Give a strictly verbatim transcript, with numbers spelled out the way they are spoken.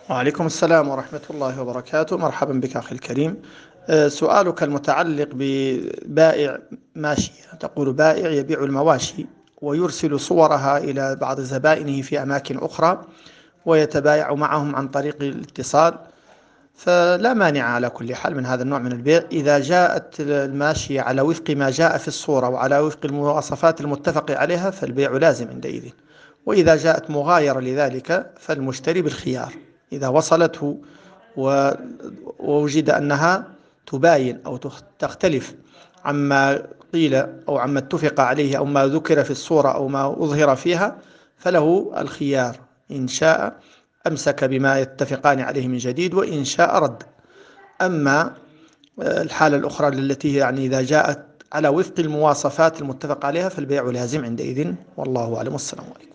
وعليكم السلام ورحمة الله وبركاته. مرحبا بك أخي الكريم. آه، سؤالك المتعلق ببائع ماشية، تقول بائع يبيع المواشي ويرسل صورها إلى بعض زبائنه في أماكن أخرى ويتبايع معهم عن طريق الاتصال، فلا مانع على كل حال من هذا النوع من البيع إذا جاءت الماشية على وفق ما جاء في الصورة وعلى وفق المواصفات المتفق عليها، فالبيع لازم عندئذ. وإذا جاءت مغايرة لذلك فالمشتري بالخيار إذا وصلته ووجد أنها تباين أو تختلف عما قيل أو عما اتفق عليه أو ما ذكر في الصورة أو ما أظهر فيها، فله الخيار. إن شاء أمسك بما يتفقان عليه من جديد، وإن شاء رد. أما الحالة الأخرى التي يعني إذا جاءت على وفق المواصفات المتفق عليها فالبيع لازم عندئذ، والله أعلم. والسلام عليكم.